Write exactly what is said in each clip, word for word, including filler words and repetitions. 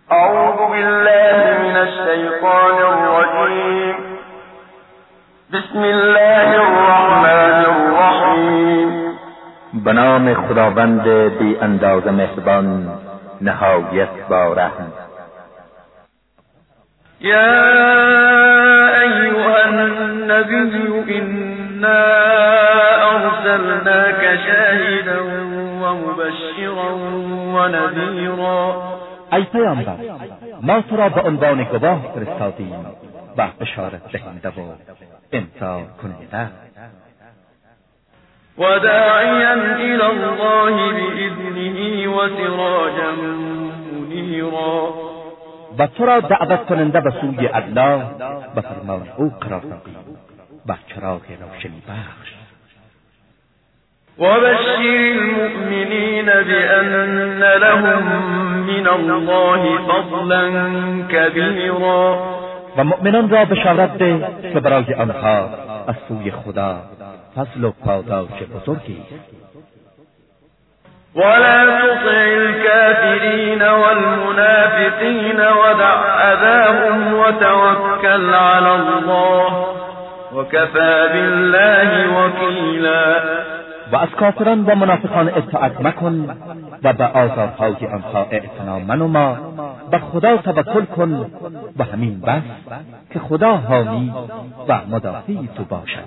اعوذ بالله من الشیطان الرجیم. بسم الله الرحمن الرحیم. به نام خداوند بی اندازه مهربان نهایت با رحم. یا ایها النبی انا ارسلناک شاهدا و مبشرا و نذیرا. ای پیامبر، ما تو را به عنوان گواه فرستادیم و بشارت دهنده و امضا کننده و داعیا الی الله باذنه و سراجا منیرا. و تو را دعوت کننده به سوی الله به فرمان او قرار دادیم و چراغ روشنی بخش. وبشر المؤمنين بأن لهم من الله فضلا كبيرا. و مؤمنان را بشارت ده که برای آنها از سوی خدا فضل و پاداش بزرگی است. ولا تطع الكافرين والمنافقين ودع أذاهم وتوكل على الله وكفى بالله وكيلا. و از کافران و منافقان اطاعت مکن و به آزارهای آنها اعتنا منما، به خدا توکل کن و همین بس که خدا حامی و مدافع تو باشد.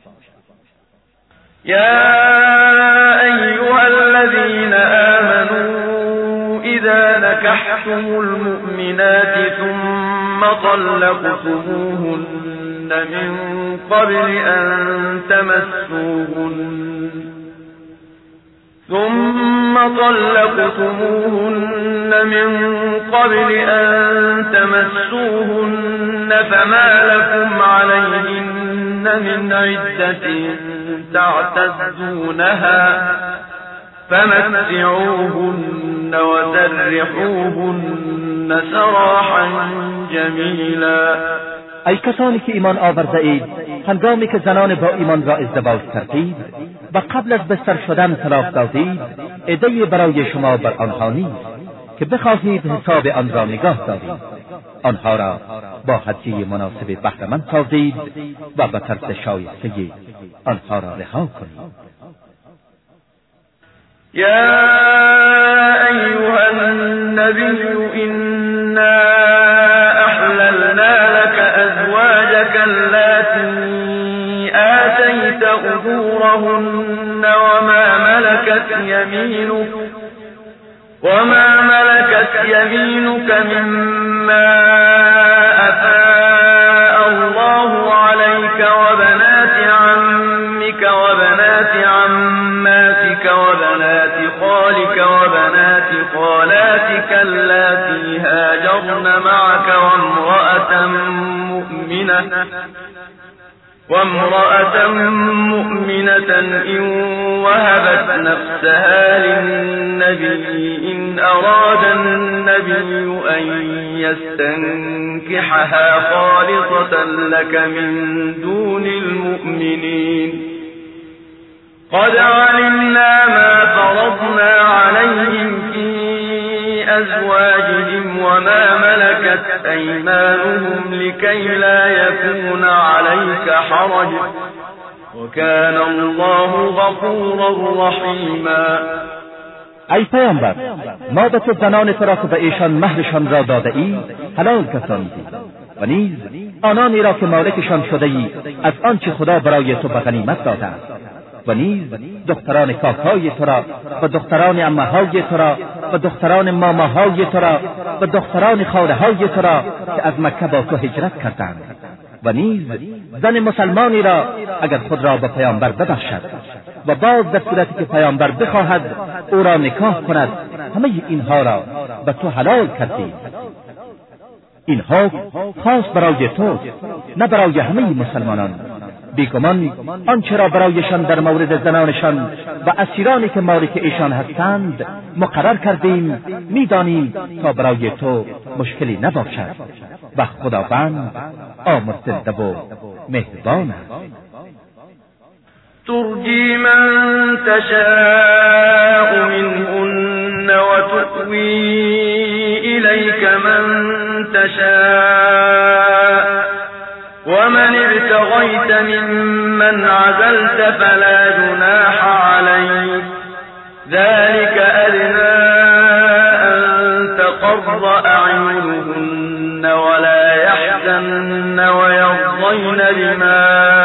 یا ایها الذین آمنوا اذا نکحتم المؤمنات ثم طلقتموهن من قبل ان تمسوهن ثم طلقتموهن من قبل أن تمسوهن فما لكم عليهن من عدة تعتدونها فمتعوهن وسرحوهن سراحا جمیلا. ای کسانی که ایمان آورده اید، هنگامی که زنان با ایمان را ازدواج کردید و قبل از بستر شدن طلاق دادید، عده‌ای برای شما بر آنها نیست که بخواهید حساب آن را نگاه دارید. آنها را با هدیه مناسب بهره‌مند سازید و به طرز شایسته آنها را رها کنید. یا ایها النبی انا احللنا لك ازواجك اللاتی آتیت اجورهن وما ملكت يمينك وما ملكت يمينك مما أفاء الله عليك وبنات عمك وبنات عماتك وبنات خالك وبنات خالاتك اللاتي هاجرن معك وامرأة مؤمنة وامرأة مؤمنة إن وهبت نفسها للنبي إن أراد النبي أن يستنكحها خالصة لك من دون المؤمنين قد علمنا ما فرضنا عليهم في أزواجهم وما ملكت أيمانهم لكي لا يكون عليك حرج وكان الله غفورا رحيما. ای پیامبر، ما به تو زنان تو را که به ایشان مهرشان را داده ای حلال گردانیدیم و نیز آنانی را که مالکشان شده ای از آنچه خدا برای تو به غنیمت داده است و نیز دختران کاکای تو را و دختران عمه‌های تو را و دختران ماماهای تو را و دختران خاله‌های تو را که از مکه با تو هجرت کردند و نیز زن مسلمانی را اگر خود را به پیامبر ببخشد و باز در صورتی که پیامبر بخواهد او را نکاح کند، همه اینها را به تو حلال کردیم. این حکم خاص برای تو، نه برای همه مسلمانان. بیگمان آنچه را برایشان در مورد زنانشان و اسیرانی که مالک ایشان هستند مقرر کردیم میدانیم تا برای تو مشکلی نباشد و خداوند آمرزنده و مهربان است. ترجی من تشاء منهن و تؤوی الیک من تشاء ومن ابتغيت ممن عزلت فلا جناح عليك ذلك أدنى أن تقر أعينهن ولا يحزن ويرضين بما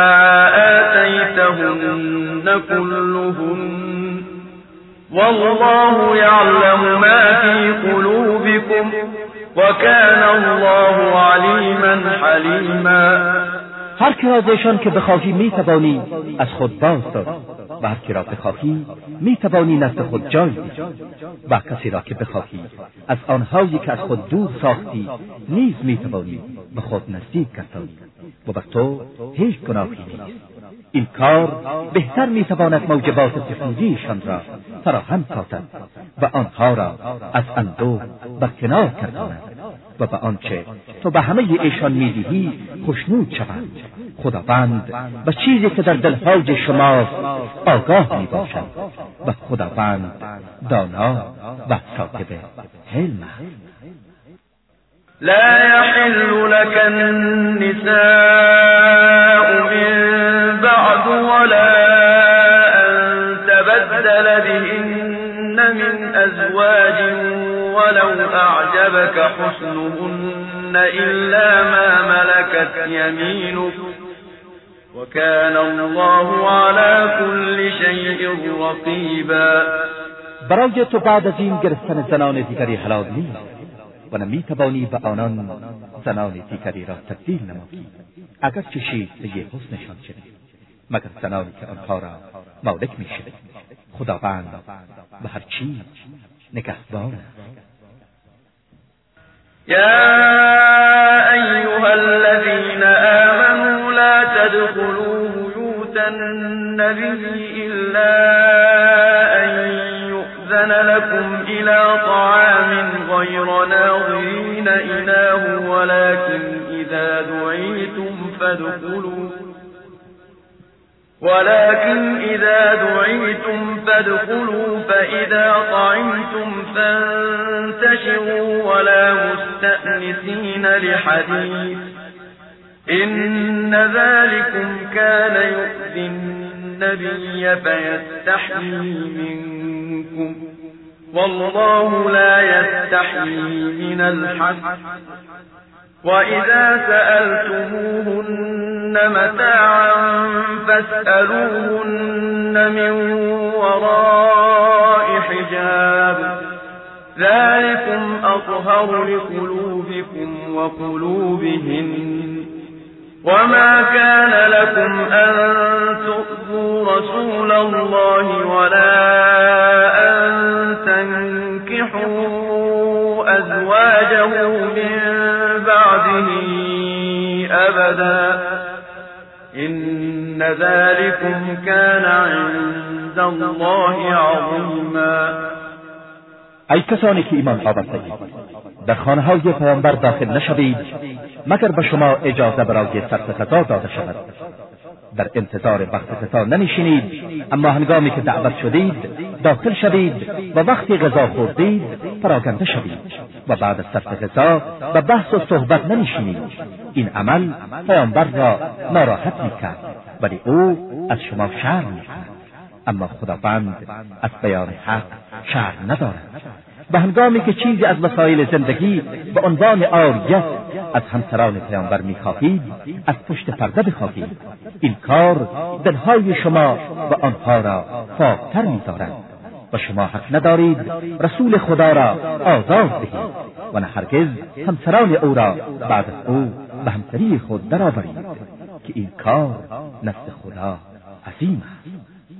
آتيتهن كلهن والله يعلم ما في قلوبكم وكان الله علیما حلیما. هر که از ایشان که بخواهی می توانی از خود باز داری و هر که را بخواهی می توانی نزد خود جای دهی و کسی را که بخواهی از آنهایی که از خود دور ساختی نیز می توانی به خود نزدیک گردانی و بر تو هیچ گناهی نیست. این کار بهتر می تواند موجبات سفیدیشان را فراهم سازد و آنها را از اندوه برکنار گرداند و به آنچه تو به همه ایشان میدهی خوشنود شوند. خداوند و چیزی که در دلهای شماست آگاه می باشد و خداوند دانا و صاحب علم است. لا يحل لك النساء من بعد ولا أن تبدل بهن من أزواج ولو أعجبك حسنهن إلا ما ملكت يمينك وكان الله على كل شيء رقيبا. برای تو بعد از این گرفتن زنان دیگری حلال نیست و نمی توانی به آنان زنان دیگری را تبدیل نمایی اگر چه شیفته حسنشان شده مگر زنانی که آنها را مالک می شده. خداوند به هر چیز نگهبان است. يا أيها الذين آمنوا لا تدخلوا بيوت النبي إلا أن يؤذن لكم إلى طعام غير ناظرين إناه ولكن إذا دعيتم فادخلوا ولكن إذا دعيتم فادخلوا فإذا طعمتم فانتشروا ولا مستأنسين لحديث إن ذلكم كان يؤذي النبي فيستحيي منكم والله لا يستحيي من الحق وإذا سألتموهن متاعا فاسألوهن من وراء حجاب ذلكم أطهر لقلوبكم وقلوبهن وما كان لكم أن تؤذوا رسول الله ولا أن تنكحوا أزواجه من بعده أبدا إن ذلكم كان عند الله عظيما. ای کسانی که ایمان آورده‌اید در خانه‌های پیامبر داخل نشوید مگر به شما اجازه برای صرف غذا داده شود. در انتظار وقت غذا ننشینید، اما هنگامی که دعوت شدید داخل شوید و وقتی غذا خوردید پراکنده شوید و بعد از صرف غذا و بحث و صحبت ننشینید. این عمل پیامبر را ناراحت می‌کرد ولی او از شما شرم می‌کند، اما خداوند از بیان حق شرم ندارد. و هنگامی که چیزی از وسایل زندگی به عنوان عاریت از همسران پیامبر می‌خواهید از پشت پرده بخواهید. این کار دلهای شما و آنها را فاق‌تر می‌دارد و شما حق ندارید رسول خدا را آزاد دهید و نه هرگز همسران او را بعد از او به همسری خود درآورید که این کار نزد خدا عظیم است.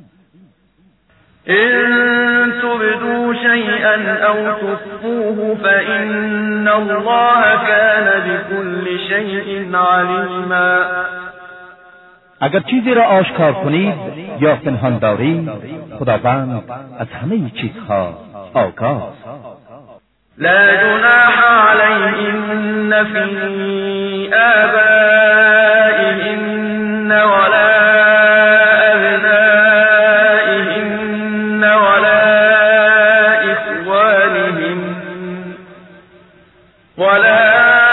إن تبدوا شيئا أو تخفوه فإن الله كان بكل شيء عليما. اگر چیزی را آشکار کنید یا پنهان دارید خداوند از همه چیزها آگاه است. لا جناح عليهن في آبائهن ولا أبنائهن ولا إخوانهن ولا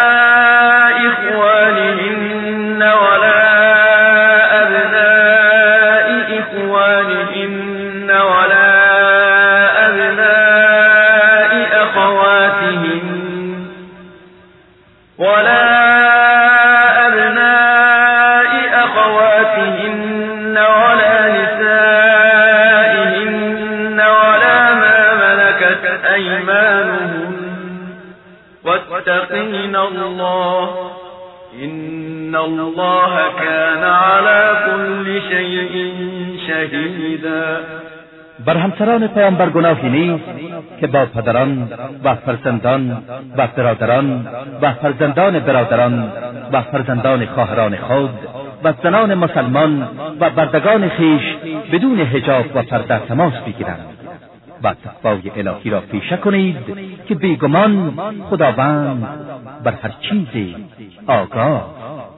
ولا أبناء أخواتهن ولا نسائهن ولا ما ملكت أيمانهن واتقين الله إن الله كان على كل شيء شهيدا. بر همسران پیامبر گناهی نیست که با پدران و فرزندان و برادران و فرزندان برادران و فرزندان خواهران خود و زنان مسلمان و بردگان خیش بدون حجاب و پرده تماس بگیرند و تقوای الهی را پیشه کنید که بیگمان خداوند بر هر چیزی آگاه.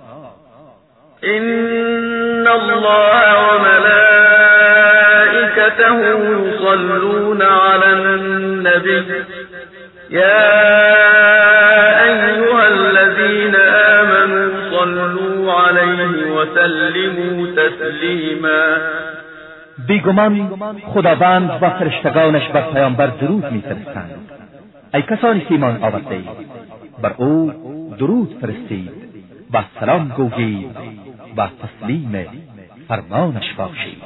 إن الله وملائكته يصلون على النبي يا أيها الذين آمنوا صلوا عليه وسلموا تسليما. بیگمان خداوند و فرشتگانش بر پیامبر درود می‌فرستند. ای کسانی که ایمان آورده‌اید بر او درود فرستید و سلام گویید و تسلیم فرمانش باشید.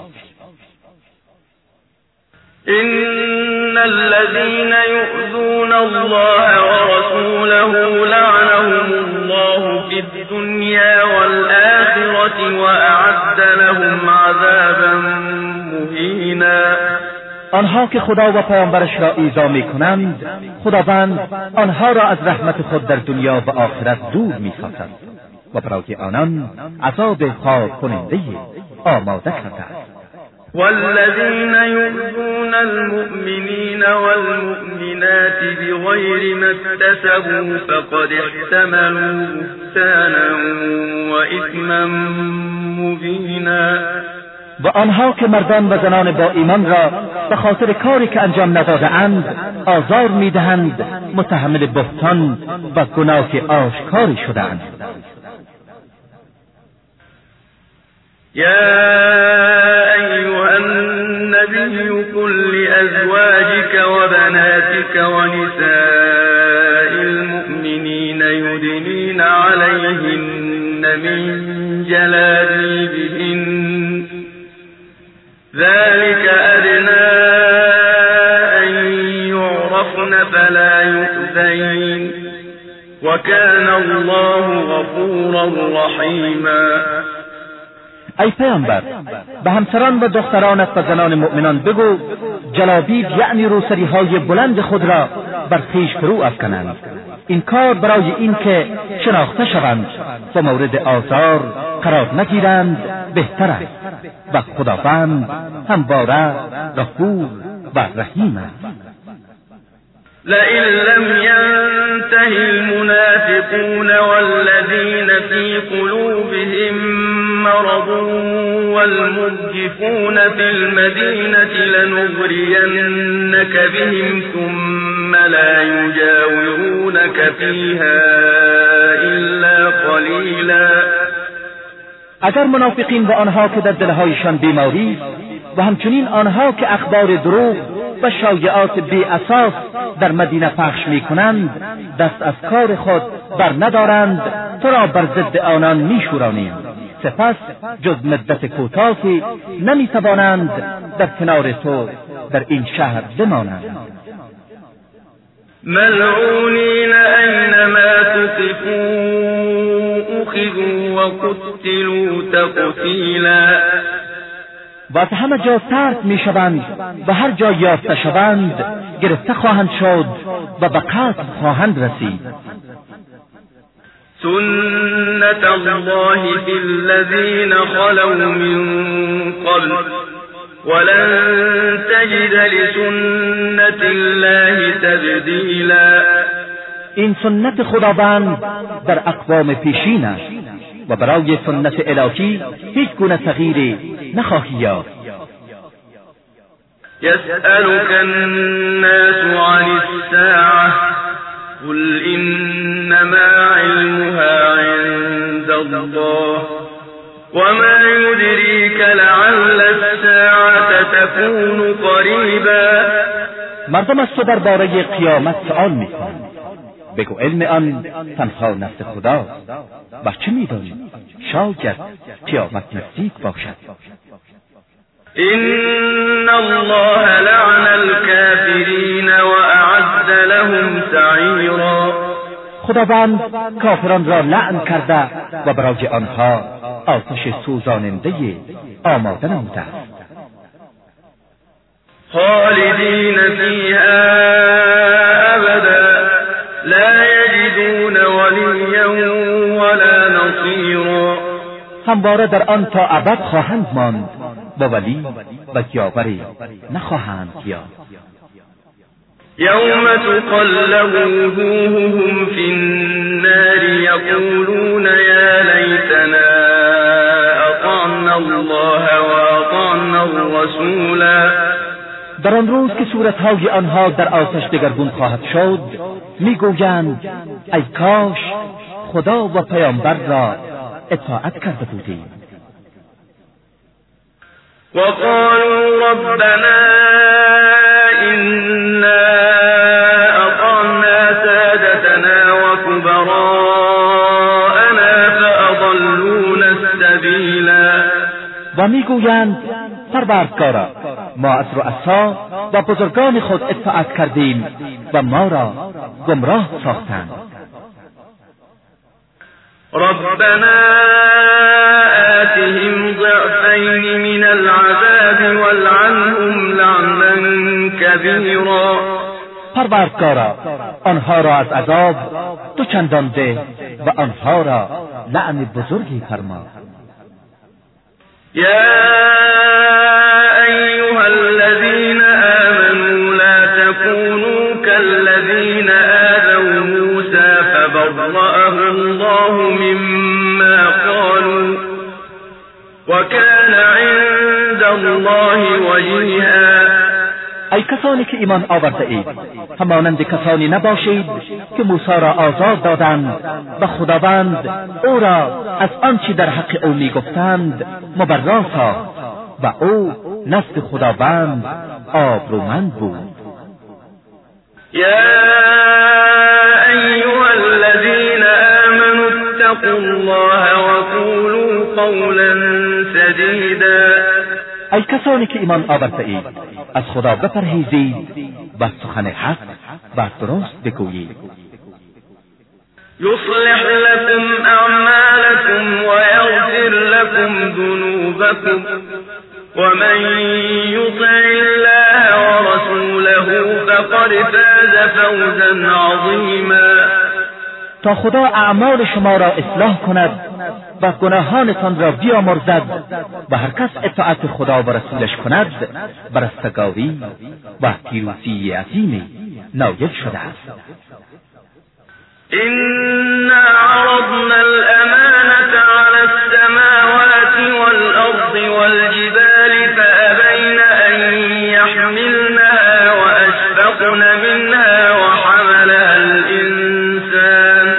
إن الذين يؤذون الله ورسوله لعنهم الله في الدنيا والآخرة وأعد لهم عذابا مهینا. آنها که خدا و پیامبرش را ایذا می‌کنند خداوند آنها را از رحمت خود در دنیا و آخرت دور می‌سازد و برای آنان عذاب خار کننده آماده کرده است. والذين يؤذون المؤمنين والمؤمنات بغير ما اكتسبوا فقد احتملوا بهتانا وإثما مبينا. و آنها که مردان و زنان با ایمان را به خاطر کاری که انجام نداده‌اند آزار می‌دهند متحمل بهتان و گناه آشکاری شده‌اند. يا أيها النبي قل لأزواجك وبناتك ونساء المؤمنين يدنين عليهن من جلابيبهن ذلك أدنى أن يعرفن فلا يؤذين وكان الله غفورا رحيما. ای پیامبر به همسران و دخترانت و زنان مؤمنان بگو جلابیب یعنی روسری های بلند خود را بر خویش فرو افکنند. این کار برای این که شناخته شوند و مورد آزار قرار نگیرند بهتر است و خداوند همواره غفور و رحیم است. لئن لم ينته المنافقون والذين في قلوبهم مرض والمرجفون في المدينة لنغرينك بهم ثم لا يجاورونك فيها إلا قليلا. اگر منافقین و آنها که در دلهایشان بیماری و همچنین آنها که اخبار دروغ و شایعات بی اساس در مدینه پخش می کنند دست از کار خود بر ندارند تو را بر ضد آنان می شورانیم سپس جز مدت کوتاهی نمی توانند در کنار تو در این شهر بمانند. ملعونین اینما ثقفوا اخذوا وقتلوا تقتیلا. و از همه جا طرد می شوند و هر جا یافته شوند گرفته خواهند شد و به قتل خواهند رسید. سنت الله فی الذین خلوا من قبل ولن تجد لسنت الله تبدیلا. این سنت خداوند در اقوام پیشین است و برای سنت الهی هیچ گونه تغییری نخواهی یافت. يسألك الناس عن الساعة قل إنما علمها عند الله وما يدريك لعل الساعة تكون قريبا. مردم از تو درباره قیامت سؤال می‌کنند. بگو علم آن تنها نفس خداست و چه می‌دانی شاید قیامت نزدیک باشد. إن الله لعن الكافرين وأعد لهم سعيرا. خداوند کافران را لعن کرده و برای آنها آتش سوزاننده آماده نموده است. خالدین فیها ابدا لا یجدون ولیا ولا نصیرا. همواره در آن تا ابد خواهند ماند و ولی و یاوری نخواهند یافت. يوم تقلب وجوههم في النار يقولون يا ليتنا أطعنا الله وأطعنا الرسولا. در آن روز که صورتهای آنها در آتش دگرگون خواهد شد میگویند ای کاش خدا و پیامبر را اطاعت کرده بودیم. وقالوا ربنا إنا أطعنا سادتنا وكبراءنا فأضلونا السبيلا. و میگویند پروردگارا ما از رؤسا و بزرگان خود اطاعت کردیم و ما را گمراه ساختند. ربنا آتهم ضعفين من العذاب والعنهم لعنا كبيرا. پروردگارا آنها را از عذاب دو چندان ده و آنها را لعن بزرگی فرما. يا أيها الذين آمنوا لا تكونوا كالذين آذوا موسى فبرأه الله مما قالوا وكان عند الله وجيها. ای کسانی که ایمان آورده اید همانند کسانی نباشید که موسی را آزاد دادند و خداوند او را از آنچه در حق او میگفتند مبرا ساخت و او نزد خداوند آبرومند بود. يا أيها الذين آمنوا اتقوا الله وقولوا قولا سديدا. ای کسانی که ایمان آورده اید از خدا بپرهیزید و سخن حق و درست بگویید. يصلح لكم أعمالكم ويغفر لكم ذنوبكم ومن يطع الله ورسوله فقد فاز فوزا عظيما. تا خدا اعمال شما را اصلاح کند و گناهانتان را بیامرزد و هر کس اطاعت خدا و رسولش کند برستگاری و پیروزی عظیمی نایل شده است. إنا عرضنا الأمانة على السماوات والأرض والجبال فأبين أن يحملنها وأشفقن منها وحملها الإنسان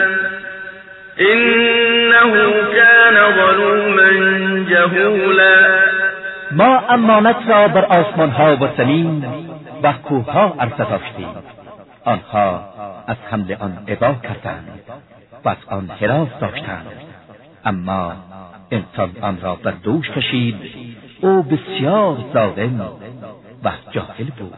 إنه كان ظلوما جهولا. ما امانت را بر آسمان ها و زمین و کوه ها عرضه داشتیم، آنها از حمل آن ابا کردند و از آن حراس داشتند، اما انسان آن را بر دوش کشید. او بسیار ظالم و جاهل بود.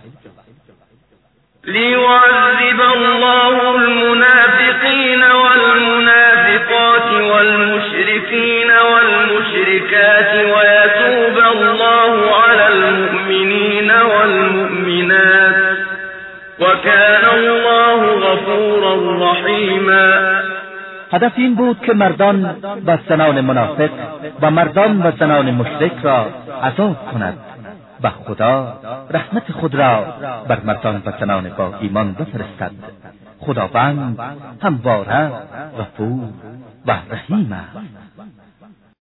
ليعذب الله المنافقين والمنافقات والمشركين والمشركات ويتوب الله على المؤمنين والمؤمنات وكان الله غفورا رحيما. هدف این بود که مردان و زنان منافق و مردان و زنان مشرک را عذاب کند و خدا رحمت خود را بر مردان و زنان با ایمان بفرستد. خداوند همواره غفور و رحیم است.